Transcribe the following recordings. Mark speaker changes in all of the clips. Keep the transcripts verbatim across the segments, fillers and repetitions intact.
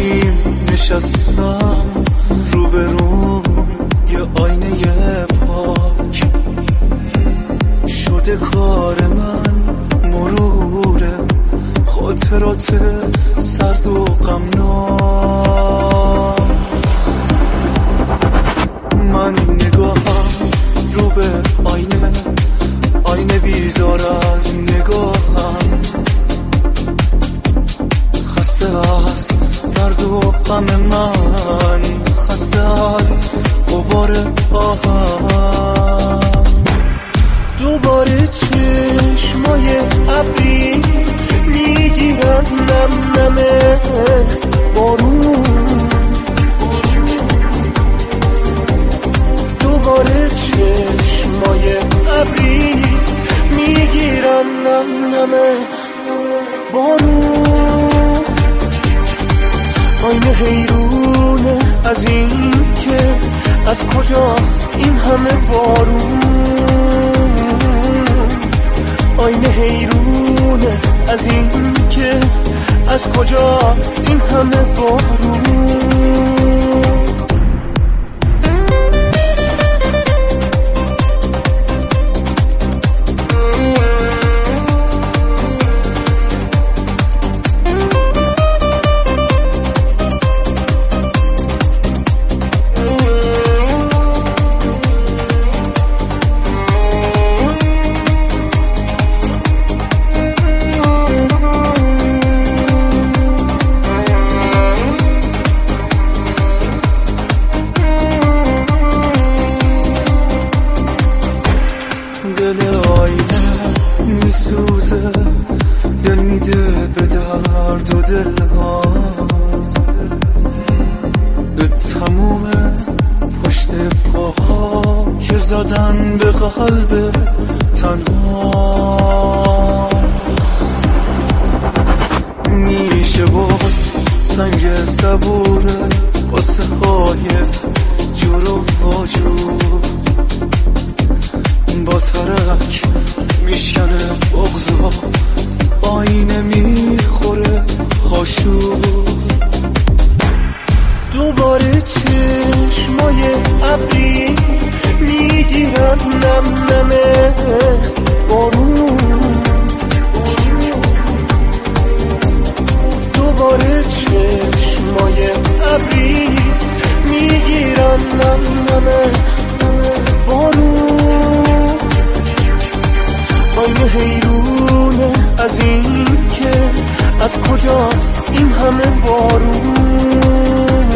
Speaker 1: نیم نشستم روبروم یه آینه پاک شده کار من مروره خاطرات سرد و غمناک. من نگاهم رو به آینه آینه بیزار از نگاهم خسته از درد و غم من خسته از غبار آهم. دوباره چشمای ابری میگیرن نم نمه بارون دوباره چشمای ابری میگیرن نم نمه بارون. آینه حیرونه از این که از کجاست این همه بارون. آینه حیرونه از این که از کجاست این همه بارون. دل آینه میسوزه دل میده به درد و دل ها به تموم پشت پاها که زدن به قلب تنها. میشه باز سنگ صبوره قصه های جور و واجور با ترک میشکنه بغضا آینه میخوره هاشو. دوباره چشمای ابری میگیرن نم نمه بارون. دوباره چشمای ابری میگیرن نم نمه بارون. آینه حیرونه از این که از کجاست این همه بارون.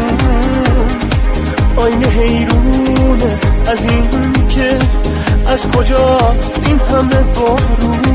Speaker 1: آینه حیرونه از این که از کجاست این همه بارون.